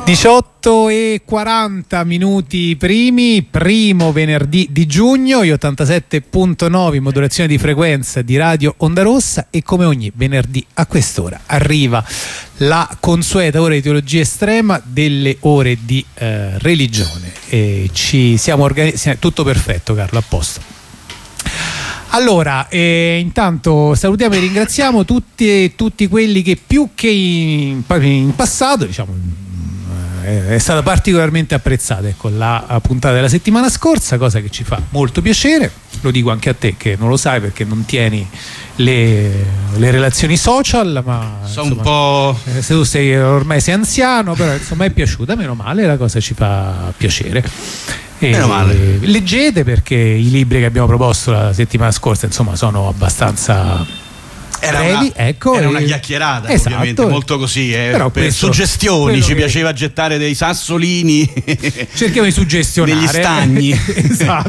18:40 primo venerdì di giugno, 87.9 modulazione di frequenza di Radio Onda Rossa, e come ogni venerdì a quest'ora arriva la consueta ora di teologia estrema, delle ore di religione, e ci siamo organizzati. Tutto perfetto, Carlo, a posto. Allora, intanto salutiamo e ringraziamo tutti quelli che più che in passato, diciamo, è stata particolarmente apprezzata, ecco, la puntata della settimana scorsa, cosa che ci fa molto piacere. Lo dico anche a te che non lo sai perché non tieni le relazioni social, ma sono insomma, un po'... se tu ormai sei anziano, però insomma è piaciuta, meno male, la cosa ci fa piacere. Meno male. Leggete, perché i libri che abbiamo proposto la settimana scorsa insomma sono abbastanza brevi, era una chiacchierata, esatto, ovviamente molto così, però per suggestioni ci piaceva gettare dei sassolini, cerchiamo di suggestionare negli stagni. esatto.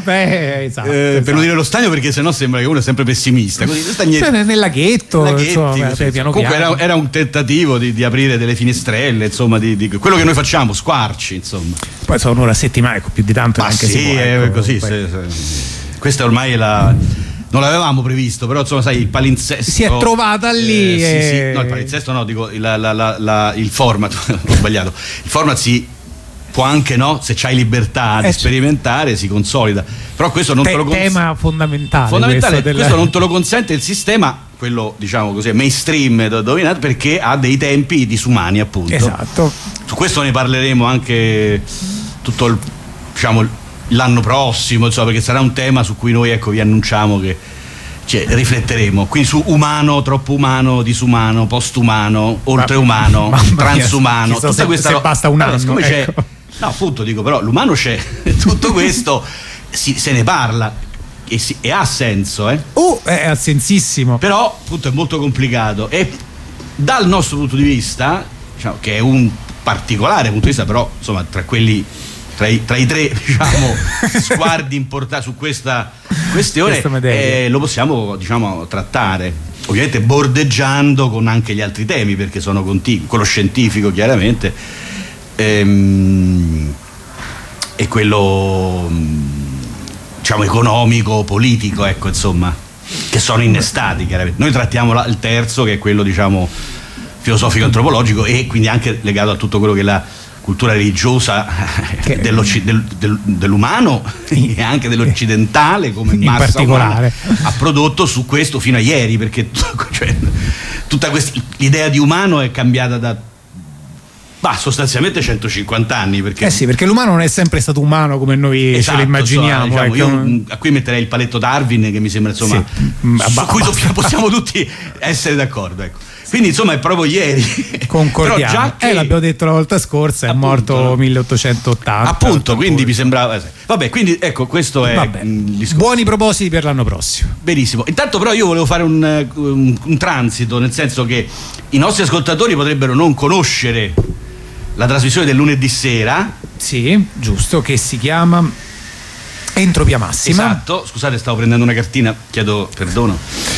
Per non dire lo stagno, perché sennò sembra che uno è sempre pessimista, così nel laghetto, insomma, piano comunque piano. Era un tentativo di aprire delle finestrelle, insomma, di quello che noi facciamo, squarci, insomma. Poi sono un'ora a settimana, ecco, più di tanto ma anche sì, si può, ecco, così questa ormai è non l'avevamo previsto, però insomma, sai, il palinsesto si è trovata lì. Sì. No, il palinsesto no, dico il format, ho sbagliato. Il format si può anche, no, se c'hai libertà di sperimentare, si consolida. Però questo non te lo consente. Tema fondamentale. Questo non te lo consente il sistema, quello diciamo così mainstream dominato, perché ha dei tempi disumani, appunto. Esatto. Su questo ne parleremo anche tutto l'anno prossimo, insomma, perché sarà un tema su cui noi, ecco, vi annunciamo che rifletteremo. Quindi su umano, troppo umano, disumano, postumano, oltreumano, transumano, tutta questa se basta un anno, ecco. No, appunto, dico, però l'umano c'è. Tutto questo se ne parla e ha senso, è sensissimo. Però appunto è molto complicato, e dal nostro punto di vista, diciamo, che è un particolare punto di vista, però insomma tra i tre, diciamo, sguardi importanti su questa questione, lo possiamo, diciamo, trattare, ovviamente bordeggiando con anche gli altri temi, perché sono contigui, quello scientifico chiaramente, e quello, diciamo, economico, politico, ecco, insomma, che sono innestati chiaramente. Noi trattiamo il terzo, che è quello, diciamo, filosofico antropologico, e quindi anche legato a tutto quello che è la cultura religiosa dell'umano e anche dell'occidentale, come in massa particolare umana, ha prodotto su questo fino a ieri, perché tutta l'idea di umano è cambiata da sostanzialmente 150 anni, perché perché l'umano non è sempre stato umano come noi ce lo immaginiamo, diciamo, io a cui metterei il paletto Darwin, che mi sembra, insomma, su cui possiamo tutti essere d'accordo, ecco. Quindi insomma è proprio ieri. Concordiamo. Però già che l'abbiamo detto la volta scorsa, è morto 1880. Appunto, quindi mi sembrava. Vabbè, quindi ecco, questo è il discorso. Buoni propositi per l'anno prossimo. Benissimo. Intanto però io volevo fare un transito, nel senso che i nostri ascoltatori potrebbero non conoscere la trasmissione del lunedì sera. Sì, giusto, che si chiama Entropia Massima. Esatto, scusate, stavo prendendo una cartina, chiedo perdono.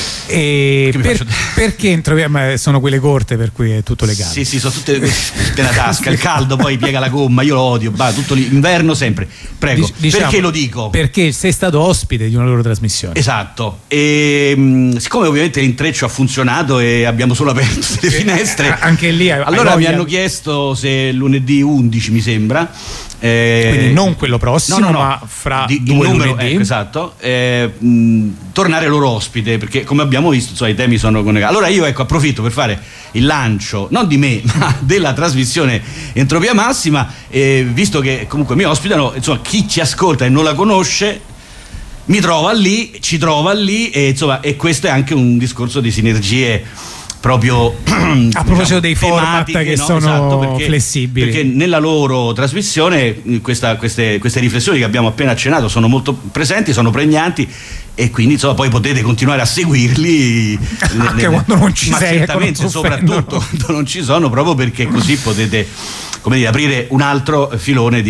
Perché entropia? Ma sono quelle corte, per cui è tutto legale. Sì, sono tutte nella tasca. Il caldo poi piega la gomma, io lo odio, tutto l'inverno sempre. Prego, diciamo, perché lo dico? Perché sei stato ospite di una loro trasmissione. Esatto, e siccome ovviamente l'intreccio ha funzionato e abbiamo solo aperto le finestre, anche lì allora mi hanno chiesto se lunedì 11, mi sembra, quindi non quello prossimo, no, ma fra due lunedì, esatto, tornare loro ospite, perché come abbiamo visto, insomma, i temi sono collegati. Allora io, ecco, approfitto per fare il lancio non di me ma della trasmissione Entropia Massima, visto che comunque mi ospitano, insomma, chi ci ascolta e non la conosce ci trova lì, e insomma, e questo è anche un discorso di sinergie proprio a proposito dei format che sono esatto, flessibili, perché nella loro trasmissione queste riflessioni che abbiamo appena accennato sono molto presenti, sono pregnanti, e quindi insomma poi potete continuare a seguirli anche quando non ci sei, certamente, soprattutto quando non ci sono, proprio perché così potete, come dire, aprire un altro filone di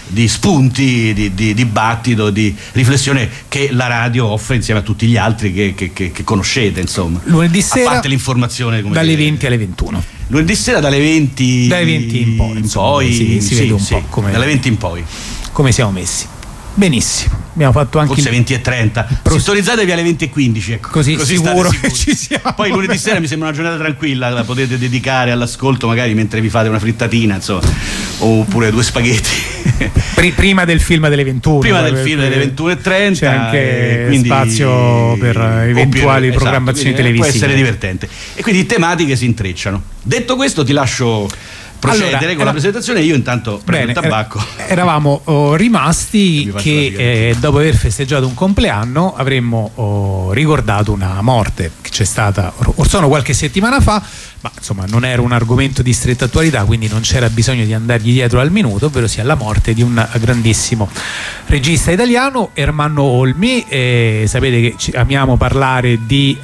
spunti, di dibattito, di riflessione che la radio offre insieme a tutti gli altri che conoscete, insomma. Lunedì sera, a parte l'informazione, come dalle 20 alle 21. Lunedì sera dalle 20 in poi, si vede un po' come, dalle 20 in poi come siamo messi. Benissimo, abbiamo fatto anche forse 20:30. Sintonizzatevi alle 20:15, ecco. Così sicuro che ci siamo. Poi lunedì sera mi sembra una giornata tranquilla, la potete dedicare all'ascolto magari mentre vi fate una frittatina, insomma, oppure 2 spaghetti. Prima del film delle 21. Prima del film delle 21:30 c'è anche spazio per eventuali programmazioni televisive. Può essere divertente. E quindi tematiche si intrecciano. Detto questo, ti lascio procedere con la presentazione. Io intanto prendo il tabacco. Eravamo rimasti che dopo aver festeggiato un compleanno avremmo ricordato una morte che c'è stata sono qualche settimana fa, ma insomma non era un argomento di stretta attualità, quindi non c'era bisogno di andargli dietro al minuto, ovvero sia la morte di un grandissimo regista italiano, Ermanno Olmi. Sapete che amiamo parlare di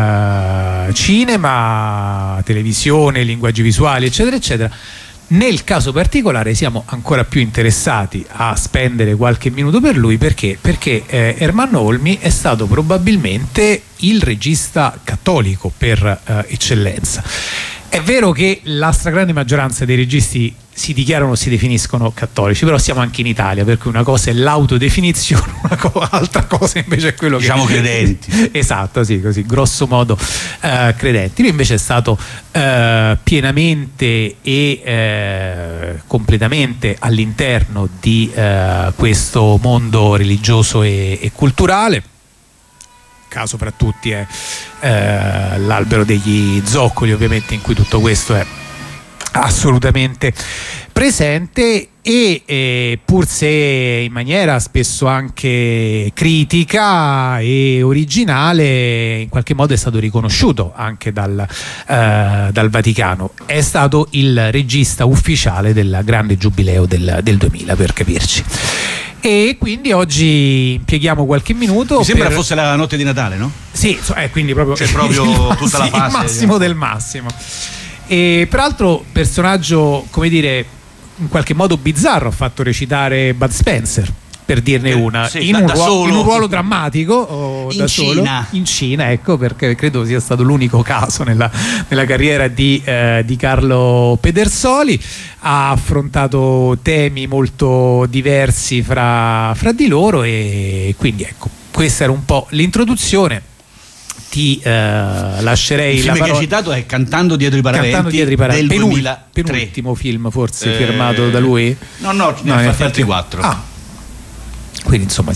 cinema, televisione, linguaggi visuali, eccetera eccetera. Nel caso particolare siamo ancora più interessati a spendere qualche minuto per lui, perché Ermanno Olmi è stato probabilmente il regista cattolico per eccellenza. È vero che la stragrande maggioranza dei registi si dichiarano o si definiscono cattolici, però siamo anche in Italia, per cui una cosa è l'autodefinizione, altra cosa invece è quello diciamo che... credenti. Esatto, sì, così, grosso modo credenti. Lui invece è stato pienamente e completamente all'interno di questo mondo religioso e culturale. Caso fra tutti è l'Albero degli Zoccoli, ovviamente, in cui tutto questo è assolutamente presente, e pur se in maniera spesso anche critica e originale, in qualche modo è stato riconosciuto anche dal Vaticano. È stato il regista ufficiale del grande giubileo del 2000, per capirci. E quindi oggi impieghiamo qualche minuto. Mi sembra fosse la notte di Natale, no? Sì, quindi proprio, tutta la fase, il massimo del massimo. E peraltro personaggio, come dire, in qualche modo bizzarro, ha fatto recitare Bud Spencer, per dirne una, sì, in un ruolo drammatico in Cina, ecco, perché credo sia stato l'unico caso nella carriera di Carlo Pedersoli. Ha affrontato temi molto diversi fra di loro, e quindi ecco, questa era un po' l'introduzione. Ti lascerei il film la parola. Che hai citato è Cantando dietro i paraventi, del 2003. Penultimo film forse firmato da lui? No, ne ha fatti altri 4. Quindi insomma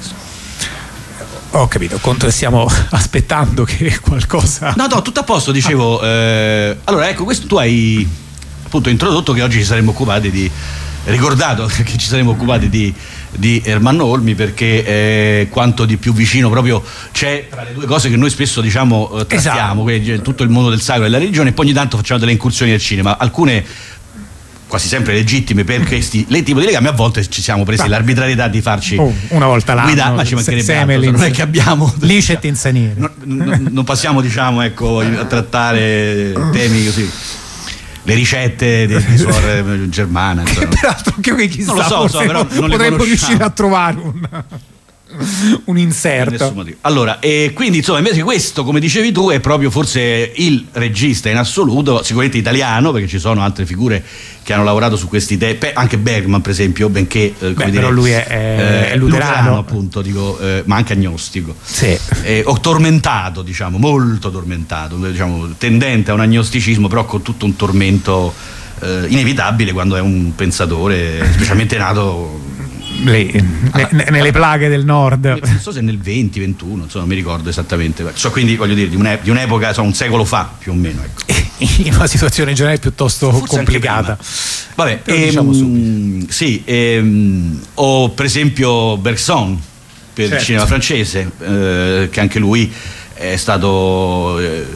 ho capito, stiamo aspettando che qualcosa... No, tutto a posto, dicevo. Allora ecco, questo tu hai appunto introdotto che oggi ci saremmo occupati ricordato che ci saremmo occupati di Ermanno Olmi, perché quanto di più vicino proprio c'è tra le due cose che noi spesso diciamo trattiamo, esatto. Tutto il mondo del sacro e della religione, e poi ogni tanto facciamo delle incursioni nel cinema, alcune quasi sempre legittime per questi tipo di legami. A volte ci siamo presi l'arbitrarietà di farci una volta l'anno, ma ci mancherebbe altro, non è che abbiamo licet insanire, non passiamo, diciamo, ecco, a trattare temi così, le ricette di suor Germana, peraltro anche qui chissà, non lo so, però non potremmo riuscire a trovare un inserto. Allora, e quindi insomma, invece questo, come dicevi tu, è proprio forse il regista in assoluto, sicuramente italiano, perché ci sono altre figure che hanno lavorato su questi temi, anche Bergman per esempio, benché però lui è luterano, appunto, dico, ma anche agnostico, sì. O tormentato, diciamo, molto tormentato, diciamo, tendente a un agnosticismo, però con tutto un tormento inevitabile quando è un pensatore, specialmente nato nelle plaghe del nord. Non so se nel 20-21, insomma, non mi ricordo esattamente. Quindi voglio dire, di un'epoca, un secolo fa più o meno, ecco. In una situazione in generale piuttosto forse complicata. Vabbè, diciamo subito. Sì, o per esempio Bergson per il cinema francese, che anche lui è stato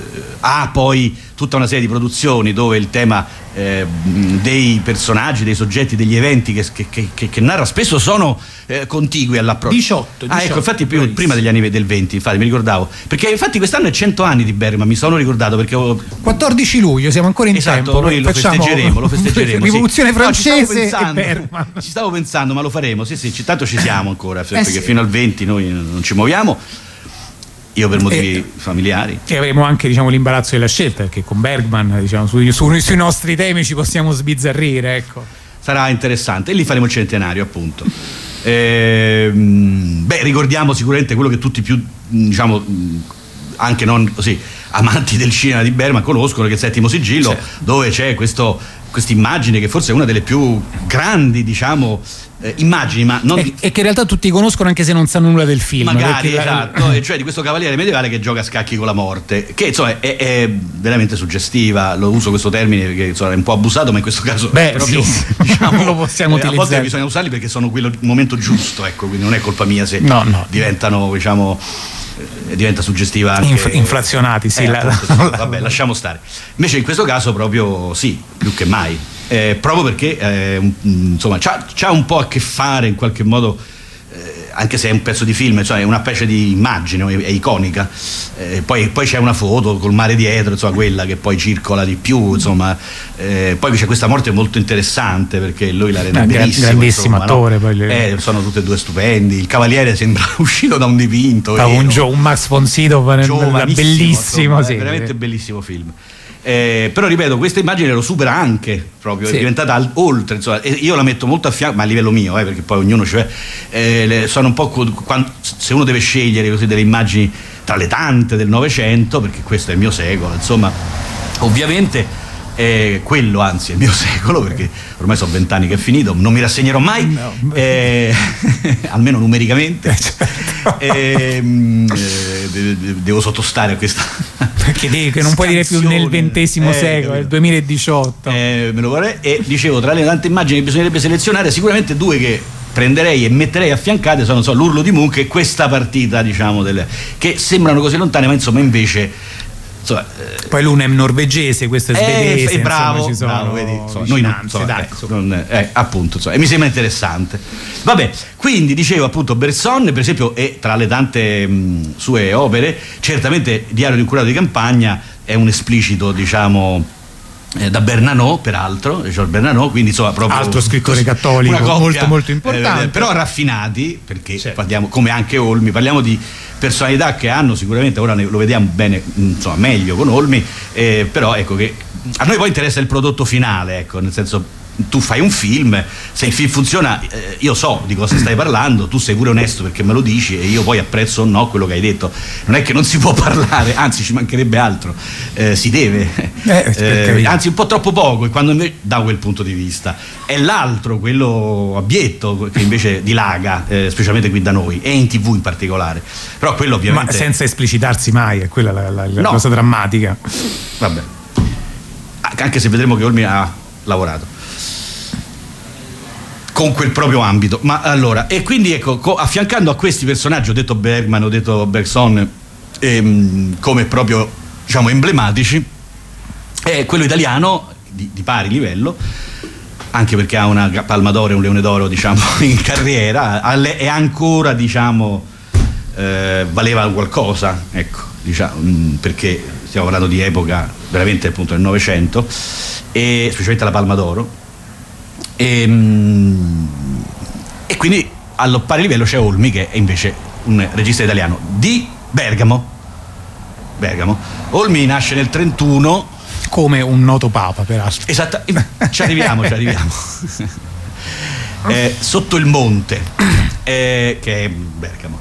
ha poi tutta una serie di produzioni dove il tema dei personaggi, dei soggetti, degli eventi che narra spesso sono contigui all'approccio. 18. Ecco, infatti prima degli anni del 20, infatti mi ricordavo, perché infatti quest'anno è 100 anni di Bergman, mi sono ricordato perché 14 luglio, siamo ancora in esatto, tempo. Noi lo festeggeremo. Rivoluzione francese e Bergman. Ci stavo pensando, ma lo faremo, sì, tanto ci siamo ancora, perché fino al 20 noi non ci muoviamo. Io per motivi familiari. E avremo anche, diciamo, l'imbarazzo della scelta, perché con Bergman, diciamo, sui nostri temi ci possiamo sbizzarrire, ecco. Sarà interessante, e lì faremo il centenario, appunto. Ricordiamo sicuramente quello che tutti più, diciamo, anche non così amanti del cinema di Bergman conoscono, che è il Settimo Sigillo, certo, dove c'è questa immagine che forse è una delle più grandi, diciamo, immagini, ma non e che in realtà tutti conoscono anche se non sanno nulla del film, magari, esatto, e cioè di questo cavaliere medievale che gioca a scacchi con la morte, che insomma è veramente suggestiva. Lo uso questo termine perché insomma è un po' abusato, ma in questo caso proprio, sì, diciamo, lo possiamo utilizzare. A volte bisogna usarli perché sono il momento giusto, ecco, quindi non è colpa mia se diventano, diciamo, diventa suggestiva anche inflazionati, sì, vabbè, lasciamo stare. Invece in questo caso proprio sì, più che mai, proprio perché insomma c'ha un po' a che fare in qualche modo, anche se è un pezzo di film, cioè è una specie di immagine, è iconica, poi c'è una foto col mare dietro, insomma, quella che poi circola di più, insomma, poi c'è questa morte molto interessante perché lui la rende benissimo, grandissimo attore, no? Sono tutte e due stupendi, il cavaliere sembra uscito da un dipinto, un Max von Sydow bellissimo, insomma, sì, veramente bellissimo film. Però ripeto, questa immagine lo supera anche, proprio, sì, è diventata oltre, insomma, io la metto molto a fianco, ma a livello mio, perché poi ognuno sono un po' se uno deve scegliere così delle immagini tra le tante del Novecento, perché questo è il mio secolo, insomma, ovviamente quello anzi è il mio secolo, perché ormai sono 20 anni che è finito, non mi rassegnerò mai, almeno numericamente, certo. Devo sottostare a questa perché che non puoi dire più nel XX secolo, nel 2018, me lo vorrei. E dicevo, tra le tante immagini che bisognerebbe selezionare, sicuramente due che prenderei e metterei affiancate sono, l'Urlo di Munch e questa partita, diciamo, che sembrano così lontane, ma insomma invece poi l'una è norvegese, questo è svedese, bravo, vedi, noi appunto, e mi sembra interessante. Vabbè, quindi dicevo appunto Bresson, per esempio, e tra le tante sue opere, certamente Diario di un curato di campagna è un esplicito, diciamo, da Bernanos, peraltro, Georges Bernanos, quindi insomma proprio altro scrittore cattolico molto molto importante, però raffinati, perché certo, parliamo, come anche Olmi, parliamo di personalità che hanno sicuramente, ora lo vediamo bene, insomma, meglio con Olmi, però ecco che a noi poi interessa il prodotto finale, ecco, nel senso, tu fai un film, se il film funziona, io so di cosa stai parlando, tu sei pure onesto perché me lo dici e io poi apprezzo o no quello che hai detto. Non è che non si può parlare, anzi ci mancherebbe altro, si deve, anzi un po' troppo poco, e quando invece da quel punto di vista è l'altro, quello abietto, che invece dilaga, specialmente qui da noi e in TV in particolare, però quello ovviamente, ma senza esplicitarsi mai, è quella la cosa drammatica. Vabbè, anche se vedremo che Olmi ha lavorato con quel proprio ambito, ma allora, e quindi ecco, affiancando a questi personaggi, ho detto Bergman, ho detto Bergson, come proprio, diciamo, emblematici, è quello italiano di pari livello, anche perché ha una Palma d'Oro e un Leone d'Oro, diciamo, in carriera, e ancora, diciamo, valeva qualcosa, ecco, diciamo, perché stiamo parlando di epoca veramente appunto del Novecento, e specialmente la Palma d'Oro. E quindi allo pari livello c'è Olmi, che è invece un regista italiano di Bergamo. Olmi nasce nel 31 come un noto papa, peraltro. Esatto, ci arriviamo. Sotto il monte, che è Bergamo.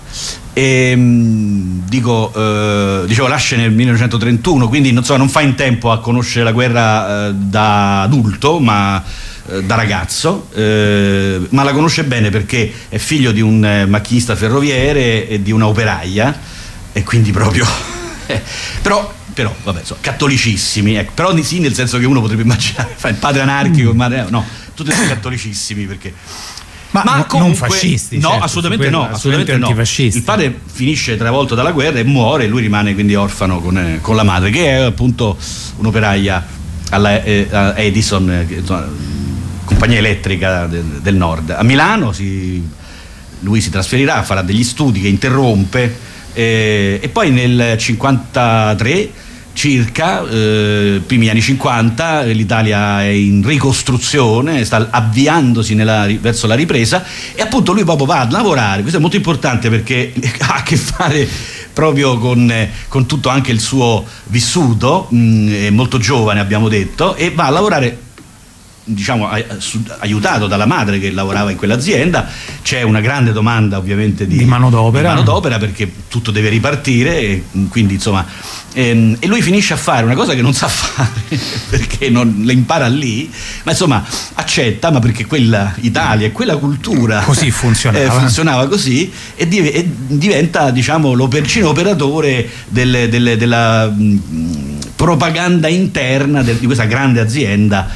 Dicevo, nasce nel 1931, quindi non fa in tempo a conoscere la guerra da adulto, ma da ragazzo, ma la conosce bene perché è figlio di un macchinista ferroviere e di una operaia, e quindi proprio però vabbè, cattolicissimi, ecco. Però sì, nel senso che uno potrebbe immaginare fa il padre anarchico, ma no, tutti sono cattolicissimi, perché Ma comunque, non fascisti, no, certo, assolutamente no, assolutamente no. Antifascisti. Il padre finisce travolto dalla guerra e muore, e lui rimane quindi orfano con la madre, che è appunto un'operaia alla Edison, compagnia elettrica del nord. A Milano lui si trasferirà, farà degli studi che interrompe, e poi nel 53 circa, primi anni 50, l'Italia è in ricostruzione, sta avviandosi verso la ripresa, e appunto lui proprio va a lavorare. Questo è molto importante perché ha a che fare proprio con tutto anche il suo vissuto, è molto giovane, abbiamo detto, e va a lavorare, diciamo, aiutato dalla madre che lavorava in quell'azienda. C'è una grande domanda ovviamente di manodopera perché tutto deve ripartire, e quindi insomma, e lui finisce a fare una cosa che non sa fare perché non le impara lì, ma insomma accetta, ma perché quella Italia e quella cultura così funzionava così, e diventa, diciamo, operatore della propaganda interna di questa grande azienda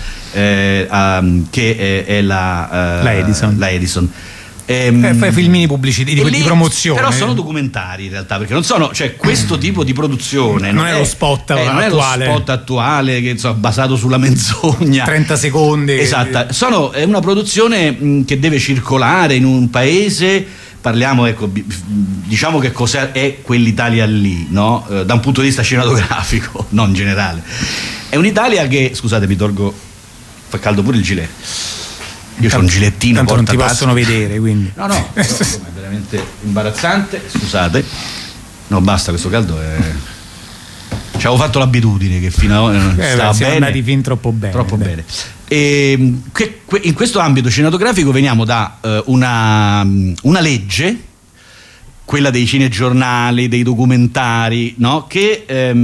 che è la Edison. Fai filmini pubblicità di promozione, però sono documentari in realtà, perché non sono, cioè questo tipo di produzione non è lo spot attuale, non è lo spot attuale che insomma basato sulla menzogna, 30 secondi, esatto. È una produzione che deve circolare in un paese. Parliamo, ecco, diciamo che cos'è quell'Italia lì, no? Da un punto di vista cinematografico, non generale. È un'Italia che, scusate, mi tolgo, fa caldo pure il gilet. Io ho un gilettino, tanto non ti possono vedere, quindi no, però, è veramente imbarazzante, scusate. No, basta, questo caldo ci avevo fatto l'abitudine che fino a stava siamo bene, andati fin troppo bene. E in questo ambito cinematografico veniamo da una legge, quella dei cinegiornali, dei documentari, no? Che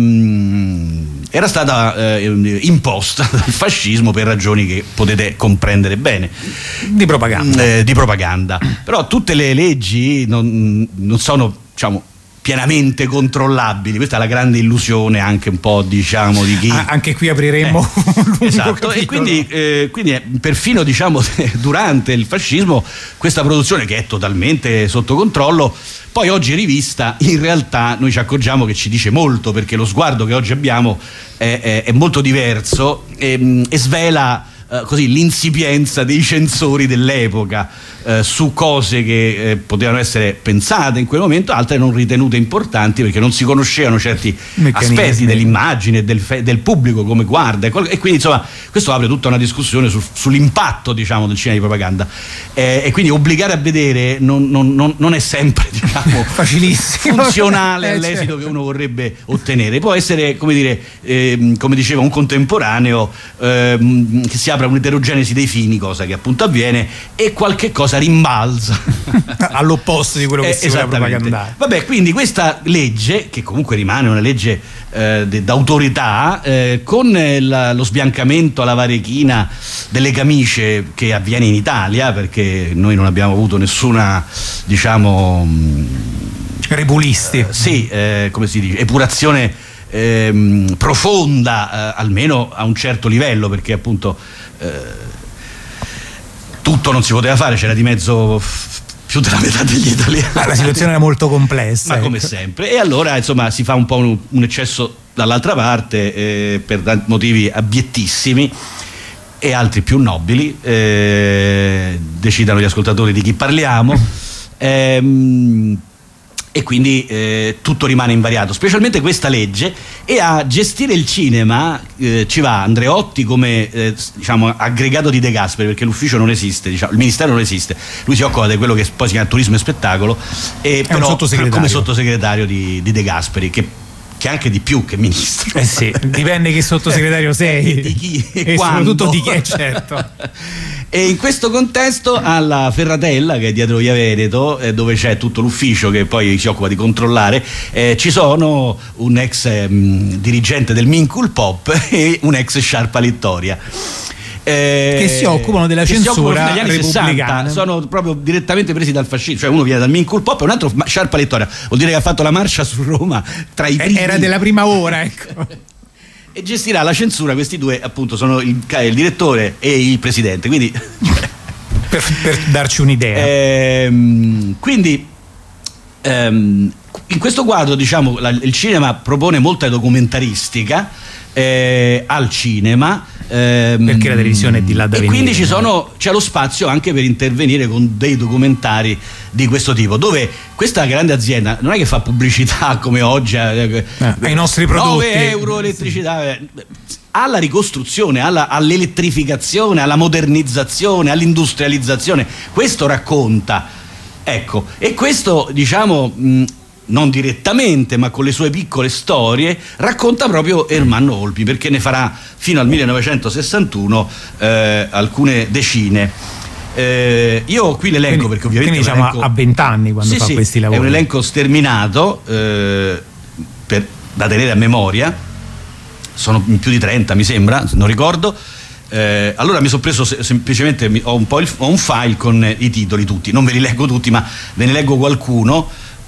era stata imposta dal fascismo per ragioni che potete comprendere bene, di propaganda. Però tutte le leggi non sono, diciamo, pienamente controllabili. Questa è la grande illusione anche un po', diciamo, di chi anche qui apriremo un lungo esatto, capitolo. e quindi perfino, diciamo, durante il fascismo questa produzione, che è totalmente sotto controllo, poi oggi rivista, in realtà noi ci accorgiamo che ci dice molto, perché lo sguardo che oggi abbiamo è molto diverso, e svela così l'insipienza dei censori dell'epoca su cose che potevano essere pensate in quel momento, altre non ritenute importanti perché non si conoscevano certi aspetti dell'immagine, del pubblico come guarda, e quindi insomma questo apre tutta una discussione sull'impatto, diciamo, del cinema di propaganda, e quindi obbligare a vedere non è sempre, diciamo, facilissimo, funzionale all'esito che uno vorrebbe ottenere. Può essere, come dire, come diceva un contemporaneo, che si apra un'eterogenesi dei fini, cosa che appunto avviene, e qualche cosa rimbalza all'opposto di quello che si vuole propagandare. Vabbè, quindi questa legge, che comunque rimane una legge d'autorità, con lo sbiancamento alla varechina delle camicie che avviene in Italia, perché noi non abbiamo avuto nessuna, diciamo, repulisti, come si dice, epurazione profonda, almeno a un certo livello, perché appunto tutto non si poteva fare, c'era di mezzo più della metà degli italiani. La situazione era molto complessa, ma come sempre, e allora insomma si fa un po' un eccesso dall'altra parte, per motivi abiettissimi, e altri più nobili, decidano gli ascoltatori di chi parliamo, e quindi tutto rimane invariato, specialmente questa legge. E a gestire il cinema ci va Andreotti come diciamo aggregato di De Gasperi, perché l'ufficio non esiste, diciamo, il ministero non esiste, lui si occupa di quello che poi si chiama turismo e spettacolo, e però come sottosegretario di De Gasperi, che anche di più che ministro. Sì, dipende che sottosegretario sei, di chi e soprattutto di chi è, certo. E in questo contesto, alla Ferratella, che è dietro via Veneto, dove c'è tutto l'ufficio che poi si occupa di controllare, ci sono un ex dirigente del Mincul Pop e un ex Sciarpa Littoria, che si occupano della censura negli anni repubblicana. 60, sono proprio direttamente presi dal fascismo, cioè uno viene dal Mincul Pop e un altro Sciarpa Littoria, vuol dire che ha fatto la marcia su Roma tra i primi. Era della prima ora, ecco. E gestirà la censura, questi due appunto sono il direttore e il presidente, quindi per darci un'idea. Quindi in questo quadro, diciamo, il cinema propone molta documentaristica al cinema, perché la televisione è di là da venire, quindi c'è lo spazio anche per intervenire con dei documentari di questo tipo, dove questa grande azienda non è che fa pubblicità come oggi ai nostri prodotti, 9 euro elettricità, alla ricostruzione, all'elettrificazione, alla modernizzazione, all'industrializzazione. Questo racconta, ecco, e questo, diciamo, non direttamente ma con le sue piccole storie racconta proprio Ermanno Olmi, perché ne farà fino al 1961 alcune decine. Io qui l'elenco, perché ovviamente quindi diciamo a 20 anni quando fa questi lavori. È un elenco sterminato da tenere a memoria, sono più di 30 mi sembra, non ricordo. Allora mi sono preso semplicemente, ho un file con i titoli tutti, non ve li leggo tutti ma ve ne leggo qualcuno,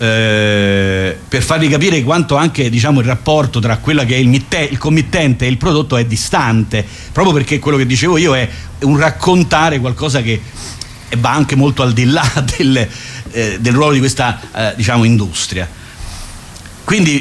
per farvi capire quanto anche, diciamo, il rapporto tra quella che è il committente e il prodotto è distante, proprio perché quello che dicevo io è un raccontare qualcosa che va anche molto al di là del ruolo di questa diciamo industria. Quindi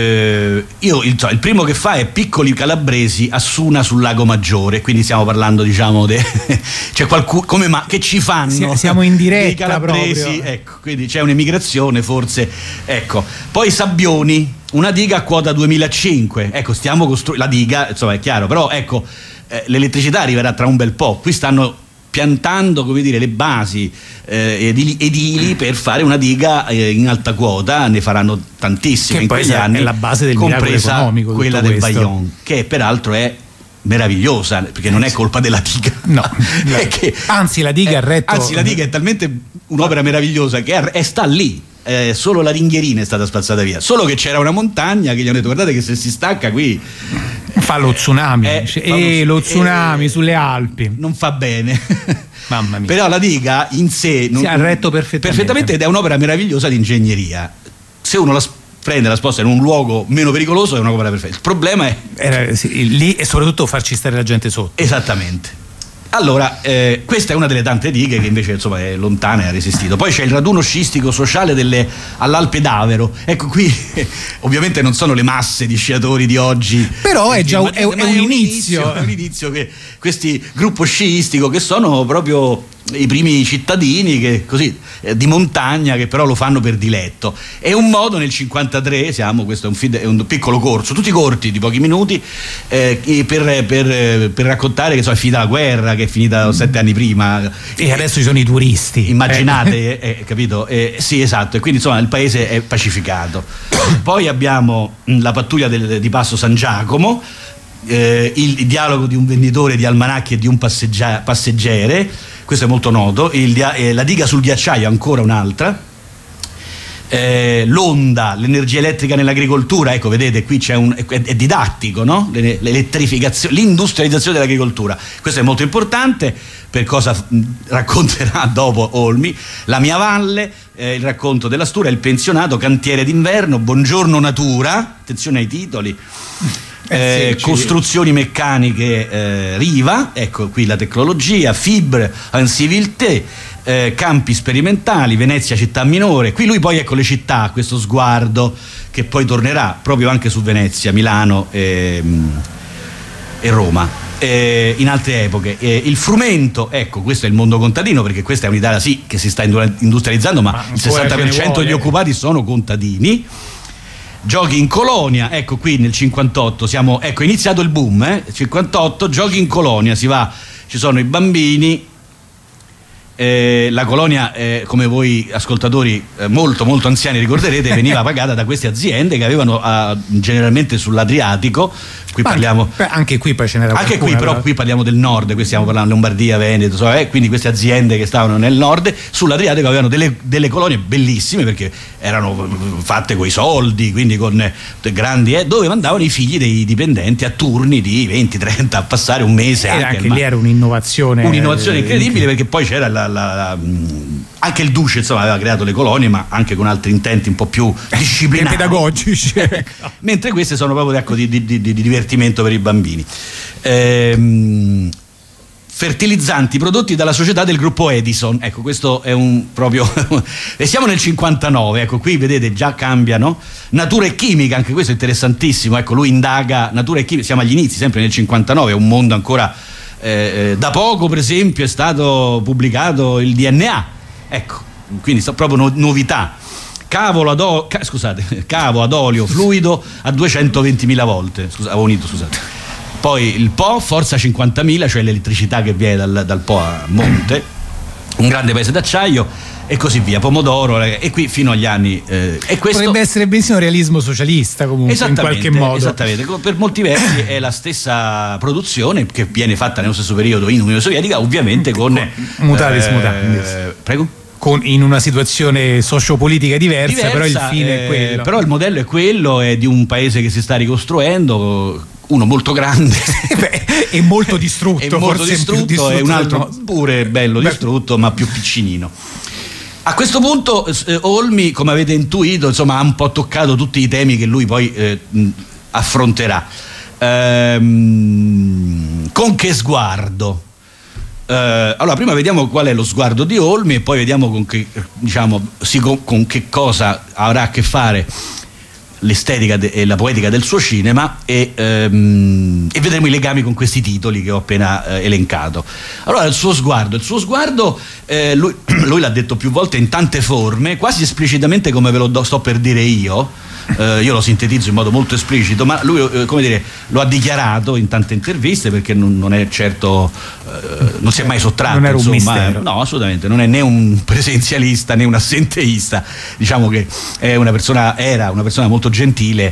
il primo che fa è Piccoli Calabresi a Suna sul Lago Maggiore, quindi stiamo parlando, diciamo, c'è qualcuno che ci fanno, siamo in diretta, i calabresi, proprio. Ecco, quindi c'è un'emigrazione forse, ecco. Poi Sabbioni, una diga a quota 2005, ecco, stiamo costruendo la diga, insomma è chiaro, però ecco, l'elettricità arriverà tra un bel po', qui stanno piantando, come dire, le basi edili per fare una diga in alta quota, ne faranno tantissime in quegli anni, è la base del compresa economico, quella del Vajont, che peraltro è meravigliosa, perché non è colpa della diga, no, anzi la diga è talmente un'opera meravigliosa che sta lì. Solo la ringhierina è stata spazzata via, solo che c'era una montagna che gli hanno detto: guardate che se si stacca qui fa lo tsunami, lo tsunami sulle Alpi, non fa bene. Mamma mia. Però la diga in sé si ha retto perfettamente ed è un'opera meravigliosa di ingegneria. Se uno la prende, la sposta in un luogo meno pericoloso, è un'opera perfetta. Il problema è lì, e soprattutto farci stare la gente sotto. Esattamente. Allora, questa è una delle tante dighe che invece, insomma, è lontana e ha resistito. Poi c'è il raduno sciistico sociale all'Alpe d'Avero. Ecco, qui ovviamente non sono le masse di sciatori di oggi, però è già un inizio. È un inizio che questi gruppo sciistico, che sono proprio i primi cittadini che, così, di montagna, che però lo fanno per diletto. È un modo, nel 53 questo è un piccolo corso, tutti corti di pochi minuti, per raccontare che è finita la guerra, che è finita 7 anni prima e adesso ci sono i turisti, immaginate. Capito? Sì, esatto, e quindi insomma il paese è pacificato. Poi abbiamo la pattuglia di Passo San Giacomo, il dialogo di un venditore di almanacchi e di un passeggere, questo è molto noto. La diga sul ghiacciaio, ancora un'altra. L'onda, l'energia elettrica nell'agricoltura, ecco, vedete qui è didattico, no? L'elettrificazione, l'industrializzazione dell'agricoltura, questo è molto importante, per cosa racconterà dopo Olmi. La mia valle, il racconto della Stura, il pensionato, cantiere d'inverno, Buongiorno Natura, attenzione ai titoli. Costruzioni meccaniche, Riva, ecco qui la tecnologia, Fibre en civilté, campi sperimentali, Venezia città minore. Qui lui poi, ecco, le città, questo sguardo che poi tornerà proprio anche su Venezia, Milano e Roma in altre epoche. Il frumento, ecco, questo è il mondo contadino, perché questa è un'Italia sì che si sta industrializzando, ma il 60% degli occupati sono contadini. Giochi in colonia, ecco qui nel 58 è iniziato il boom, 58, giochi in colonia, ci sono i bambini, la colonia, come voi ascoltatori molto molto anziani ricorderete, veniva pagata da queste aziende che avevano generalmente sull'Adriatico. Qui parliamo anche qui poi ce n'era anche qualcuna, però qui parliamo del nord, qui stiamo parlando di Lombardia, Veneto, quindi queste aziende che stavano nel nord sull'Adriatico avevano delle colonie bellissime, perché erano fatte coi soldi, quindi con grandi, dove mandavano i figli dei dipendenti a turni di 20-30 a passare un mese. Anche lì era un'innovazione incredibile, perché poi c'era anche il duce, insomma, aveva creato le colonie, ma anche con altri intenti un po' più disciplinari, pedagogici. Mentre queste sono proprio, ecco, di divertimento per i bambini. fertilizzanti prodotti dalla società del gruppo Edison. Ecco, questo è un proprio e siamo nel 59, ecco, qui vedete già cambiano. Natura e chimica, anche questo è interessantissimo, ecco, lui indaga natura e chimica, siamo agli inizi, sempre nel 59, è un mondo ancora da poco, per esempio, è stato pubblicato il DNA, ecco, quindi proprio novità. Cavo ad olio fluido a 220.000 volte, scusate. Poi il Po, forza 50.000, cioè l'elettricità che viene dal Po a monte, un grande paese d'acciaio e così via, pomodoro, e qui fino agli anni e questo potrebbe essere benissimo realismo socialista, comunque, in qualche modo. Esattamente, per molti versi è la stessa produzione che viene fatta nello stesso periodo in Unione Sovietica, ovviamente con mutatis mutandis. Prego? In una situazione sociopolitica diversa, però il fine è quello. Però il modello è quello, è di un paese che si sta ricostruendo, uno molto grande e molto distrutto, distrutto e un altro pure bello distrutto, ma più piccinino. A questo punto Olmi, come avete intuito, insomma, ha un po' toccato tutti i temi che lui poi affronterà. Con che sguardo? Allora, prima vediamo qual è lo sguardo di Olmi e poi vediamo con che cosa avrà a che fare l'estetica e la poetica del suo cinema e vedremo i legami con questi titoli che ho appena elencato. Allora, il suo sguardo lui l'ha detto più volte in tante forme, quasi esplicitamente come ve lo sto per dire io lo sintetizzo in modo molto esplicito, ma lui come dire, lo ha dichiarato in tante interviste, perché non è certo non si è mai sottratto, non era un insomma, mistero. No, assolutamente, non è né un presenzialista né un assenteista, diciamo che era una persona molto gentile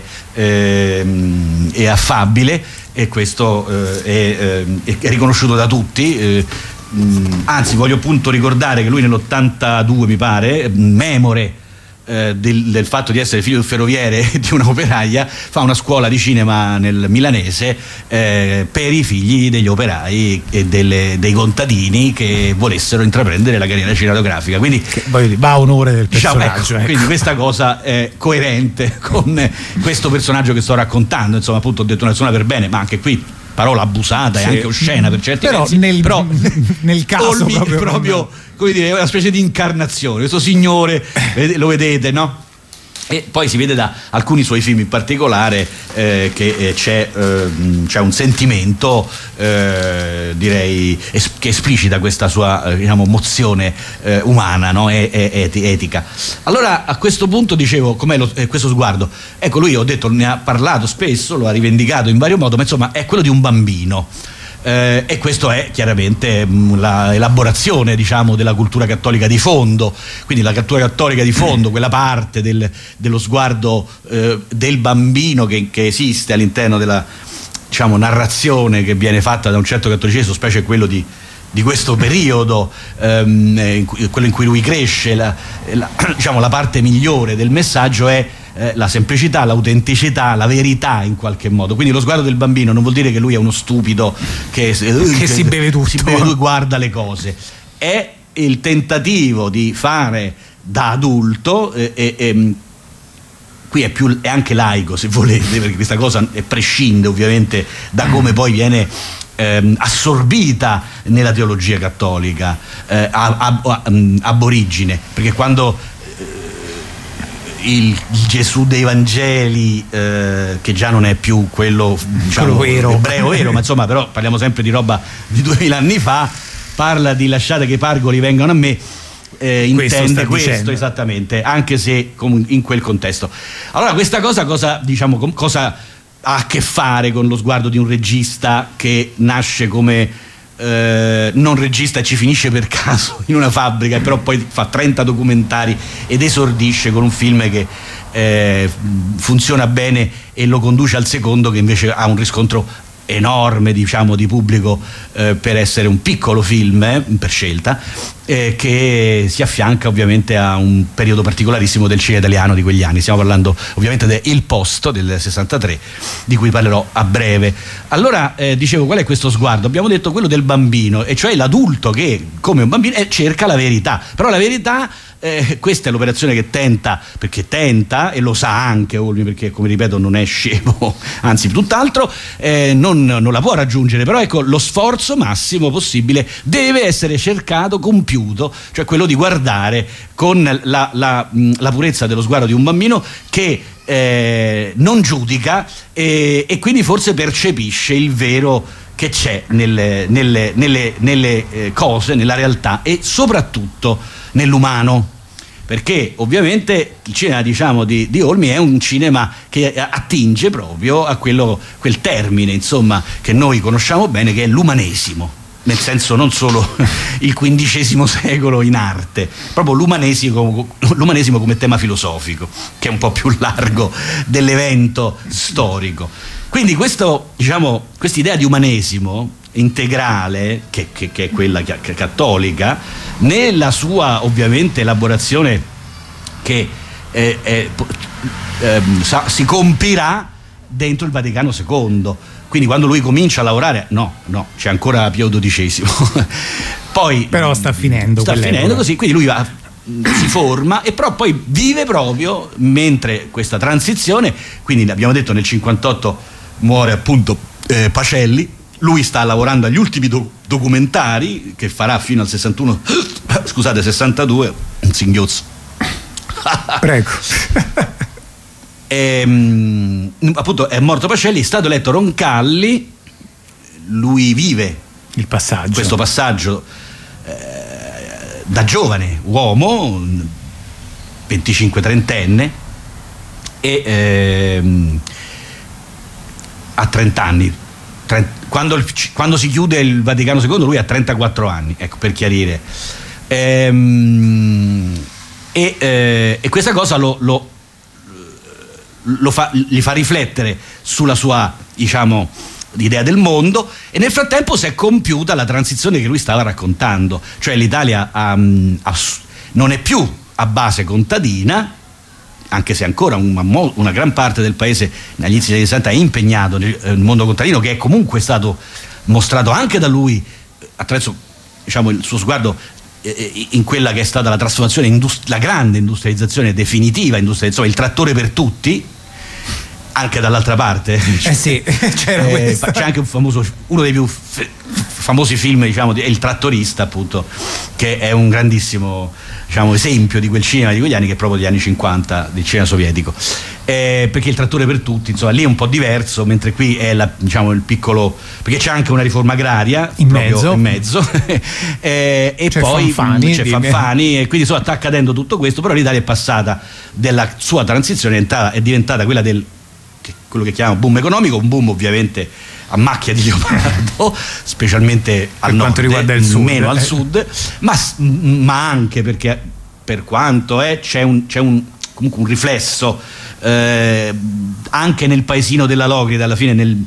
e affabile, e questo è riconosciuto da tutti. Anzi, voglio appunto ricordare che lui nell'82, mi pare, memore del fatto di essere figlio di un ferroviere e di una operaia, fa una scuola di cinema nel milanese per i figli degli operai e dei contadini che volessero intraprendere la carriera cinematografica. Quindi va a onore del personaggio, diciamo, quindi questa cosa è coerente con questo personaggio che sto raccontando. Insomma, appunto, ho detto una persona per bene, ma anche qui parola abusata e anche oscena per certi versi, però nel caso Olmi proprio come dire, è una specie di incarnazione, questo signore, lo vedete, no? E poi si vede da alcuni suoi film in particolare che c'è un sentimento direi che esplicita questa sua mozione umana, no? Etica. Allora, a questo punto dicevo, com'è questo sguardo? Ecco, lui, ho detto, ne ha parlato spesso, lo ha rivendicato in vario modo, ma insomma è quello di un bambino. E questo è chiaramente la elaborazione, diciamo, della cultura cattolica di fondo. Quindi la cultura cattolica di fondo, quella parte dello sguardo del bambino che esiste all'interno della, diciamo, narrazione che viene fatta da un certo cattolicesimo, specie quello di questo periodo, quello in cui lui cresce. Diciamo, la parte migliore del messaggio è la semplicità, l'autenticità, la verità, in qualche modo. Quindi lo sguardo del bambino non vuol dire che lui è uno stupido che si beve tutto, guarda le cose. È il tentativo di fare da adulto, qui è anche laico, se volete, perché questa cosa prescinde ovviamente da come poi viene assorbita nella teologia cattolica aborigine, perché quando il Gesù dei Vangeli, che già non è più quello, diciamo, ebreo vero, ma insomma, però parliamo sempre di roba di 2000 anni fa, parla di lasciate che i pargoli vengano a me, intende questo esattamente, anche se in quel contesto. Allora, questa cosa cosa ha a che fare con lo sguardo di un regista che nasce come non regista e ci finisce per caso in una fabbrica, e però poi fa 30 documentari ed esordisce con un film che funziona bene e lo conduce al secondo, che invece ha un riscontro enorme, diciamo, di pubblico per essere un piccolo film per scelta. che si affianca ovviamente a un periodo particolarissimo del cinema italiano di quegli anni. Stiamo parlando ovviamente del Il Posto del 63, di cui parlerò a breve. Allora, dicevo, qual è questo sguardo? Abbiamo detto quello del bambino, e cioè l'adulto che, come un bambino, cerca la verità. Però la verità, questa è l'operazione che tenta, perché tenta, e lo sa anche Olmi, perché, come ripeto, non è scemo, anzi tutt'altro, non la può raggiungere. Però ecco, lo sforzo massimo possibile deve essere cercato, compiuto, cioè quello di guardare con la purezza dello sguardo di un bambino che non giudica, e quindi forse percepisce il vero che c'è nelle cose, nella realtà, e soprattutto nell'umano, perché ovviamente il cinema, diciamo, di Olmi è un cinema che attinge proprio a quel termine, insomma, che noi conosciamo bene, che è l'umanesimo, nel senso non solo il XV secolo in arte, proprio l'umanesimo come tema filosofico, che è un po' più largo dell'evento storico. Quindi quest'idea di umanesimo integrale, che è quella cattolica, nella sua ovviamente elaborazione che si compirà dentro il Vaticano II. Quindi quando lui comincia a lavorare, no, c'è ancora Pio XII. Poi però sta finendo così, quindi lui si forma, e però poi vive proprio mentre questa transizione. Quindi abbiamo detto, nel 58 muore appunto Pacelli, lui sta lavorando agli ultimi documentari che farà fino al 62, singhiozzo. Prego. Appunto è morto Pacelli, è stato eletto Roncalli, lui vive questo passaggio da giovane uomo, 25-30enne, e a 30 anni. Quando si chiude il Vaticano II lui ha 34 anni, ecco, per chiarire. E questa cosa gli fa riflettere sulla sua, diciamo, idea del mondo, e nel frattempo si è compiuta la transizione che lui stava raccontando, cioè l'Italia non è più a base contadina, anche se ancora una gran parte del paese negli inizi degli anni 60 è impegnato nel mondo contadino, che è comunque stato mostrato anche da lui attraverso, diciamo, il suo sguardo in quella che è stata la trasformazione, la grande industrializzazione definitiva, il trattore per tutti, anche dall'altra parte. Sì, c'è anche uno dei più famosi film, diciamo, è Il Trattorista, appunto, che è un grandissimo, diciamo, esempio di quel cinema di quegli anni, che è proprio degli anni 50 del cinema sovietico, perché Il Trattore per tutti, insomma, lì è un po' diverso, mentre qui è diciamo il piccolo, perché c'è anche una riforma agraria in mezzo e c'è poi c'è Fanfani, e quindi insomma sta accadendo tutto questo. Però l'Italia è passata della sua transizione, è diventata quella quello che chiamiamo boom economico, un boom ovviamente a macchia di leopardo, specialmente al nord, quanto riguarda il sud, meno al sud, ma anche perché, per quanto c'è comunque un riflesso anche nel paesino della Locrida. Alla fine nel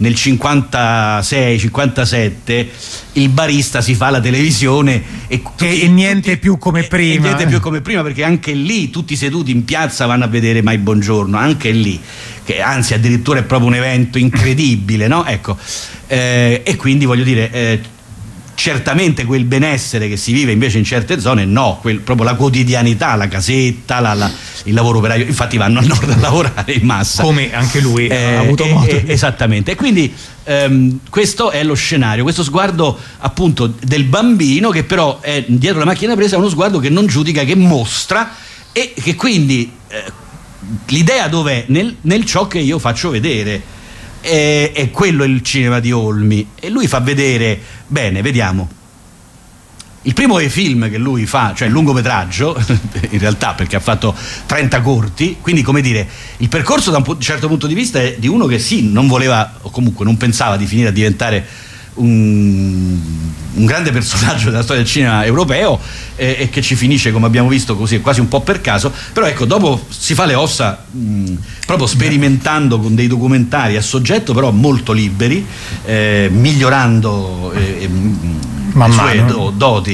56-57 il barista si fa la televisione e niente più come prima. Niente più come prima, perché anche lì tutti seduti in piazza vanno a vedere Mai Buongiorno, anche lì, che anzi addirittura è proprio un evento incredibile, no? Ecco, e quindi voglio dire, certamente quel benessere che si vive invece in certe zone, no, proprio la quotidianità, la casetta, il lavoro operaio, infatti vanno al nord a lavorare in massa, come anche lui ha avuto modo. Esattamente. E quindi questo è lo scenario, questo sguardo appunto del bambino, che però è dietro la macchina presa, uno sguardo che non giudica, che mostra, e che quindi l'idea dov'è? Nel ciò che io faccio vedere. È quello il cinema di Olmi, e lui fa vedere bene. Vediamo il primo film che lui fa, cioè il lungometraggio, in realtà, perché ha fatto 30 corti, quindi, come dire, il percorso da un certo punto di vista è di uno che sì, non voleva, o comunque non pensava di finire a diventare un grande personaggio della storia del cinema europeo, e che ci finisce, come abbiamo visto, così quasi un po' per caso. Però ecco, dopo si fa le ossa proprio sperimentando con dei documentari a soggetto però molto liberi, migliorando le sue doti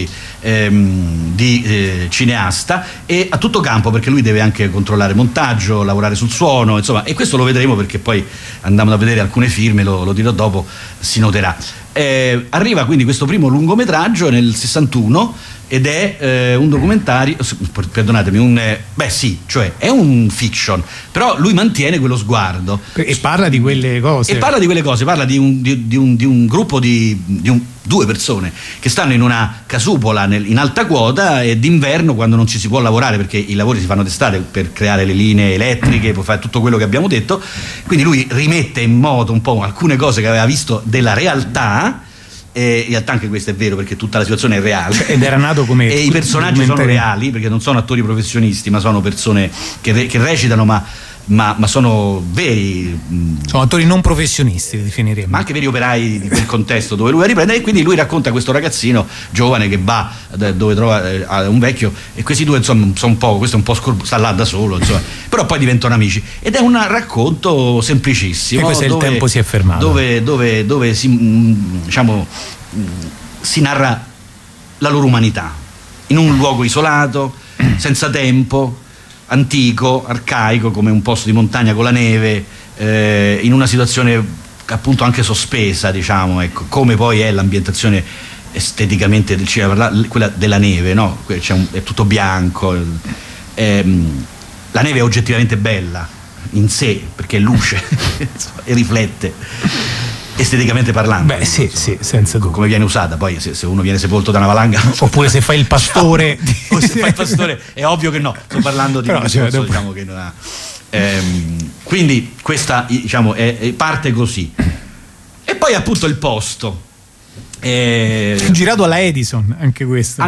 di cineasta, e a tutto campo, perché lui deve anche controllare montaggio, lavorare sul suono, insomma, e questo lo vedremo perché poi andando a vedere alcune firme, lo dirò dopo, si noterà. Arriva quindi questo primo lungometraggio nel 61 ed è un documentario, perdonatemi, cioè è un fiction, però lui mantiene quello sguardo e parla di quelle cose. Parla di un gruppo di due persone che stanno in una casupola in alta quota, e d'inverno, quando non ci si può lavorare perché i lavori si fanno d'estate per creare le linee elettriche, per fare tutto quello che abbiamo detto, quindi lui rimette in moto un po' alcune cose che aveva visto della realtà. In realtà anche questo è vero, perché tutta la situazione è reale ed era nato come e i personaggi sono reali, perché non sono attori professionisti, ma sono persone che recitano, ma sono veri, sono attori non professionisti, li definiremmo, ma anche veri operai del contesto dove lui va a riprendere. E quindi lui racconta questo ragazzino giovane che va dove trova un vecchio, e questi due insomma sono un po', questo è un po' sta là da solo, insomma, però poi diventano amici, ed è un racconto semplicissimo, e questo dove, il tempo si è fermato, dove si narra la loro umanità in un luogo isolato, senza tempo, antico, arcaico, come un posto di montagna con la neve, in una situazione appunto anche sospesa, diciamo, ecco, come poi è l'ambientazione esteticamente del cinema, quella della neve, no? È tutto bianco, la neve è oggettivamente bella in sé perché è luce e riflette, esteticamente parlando. Beh, sì, senza dubbio. Come viene usata, poi se uno viene sepolto da una valanga, oppure se fai il pastore, o se fai il pastore, è ovvio che no. Sto parlando di un discorso, diciamo, che non ha. Quindi questa, diciamo, è parte così. E poi appunto il posto. Girato alla Edison, anche questo.